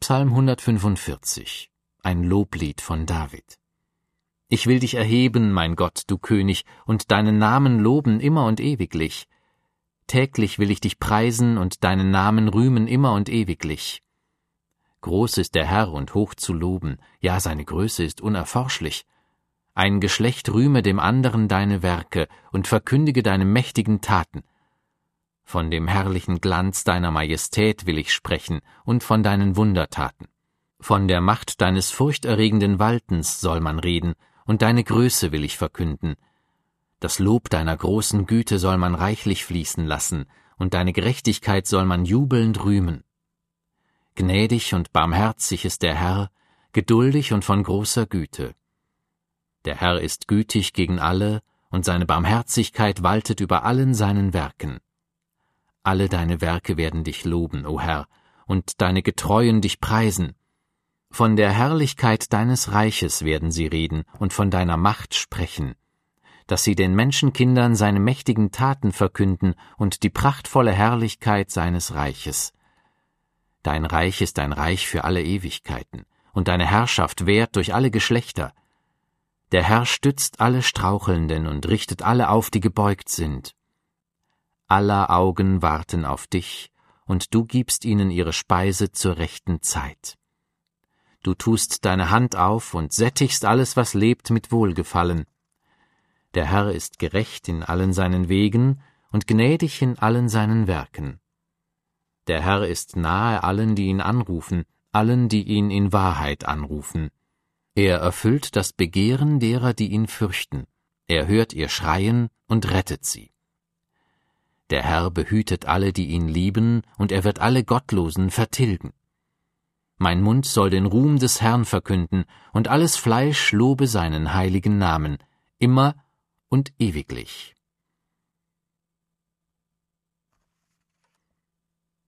Psalm 145, ein Loblied von David. Ich will dich erheben, mein Gott, du König, und deinen Namen loben immer und ewiglich. Täglich will ich dich preisen und deinen Namen rühmen immer und ewiglich. Groß ist der Herr und hoch zu loben, ja, seine Größe ist unerforschlich. Ein Geschlecht rühme dem anderen deine Werke und verkündige deine mächtigen Taten. Von dem herrlichen Glanz deiner Majestät will ich sprechen und von deinen Wundertaten. Von der Macht deines furchterregenden Waltens soll man reden, und deine Größe will ich verkünden. Das Lob deiner großen Güte soll man reichlich fließen lassen, und deine Gerechtigkeit soll man jubelnd rühmen. Gnädig und barmherzig ist der Herr, geduldig und von großer Güte. Der Herr ist gütig gegen alle, und seine Barmherzigkeit waltet über allen seinen Werken. Alle deine Werke werden dich loben, o Herr, und deine Getreuen dich preisen. Von der Herrlichkeit deines Reiches werden sie reden und von deiner Macht sprechen, dass sie den Menschenkindern seine mächtigen Taten verkünden und die prachtvolle Herrlichkeit seines Reiches. Dein Reich ist ein Reich für alle Ewigkeiten, und deine Herrschaft währt durch alle Geschlechter. Der Herr stützt alle Strauchelnden und richtet alle auf, die gebeugt sind. Aller Augen warten auf dich, und du gibst ihnen ihre Speise zur rechten Zeit. Du tust deine Hand auf und sättigst alles, was lebt, mit Wohlgefallen. Der Herr ist gerecht in allen seinen Wegen und gnädig in allen seinen Werken. Der Herr ist nahe allen, die ihn anrufen, allen, die ihn in Wahrheit anrufen. Er erfüllt das Begehren derer, die ihn fürchten. Er hört ihr Schreien und rettet sie. Der Herr behütet alle, die ihn lieben, und er wird alle Gottlosen vertilgen. Mein Mund soll den Ruhm des Herrn verkünden, und alles Fleisch lobe seinen heiligen Namen, immer und ewiglich.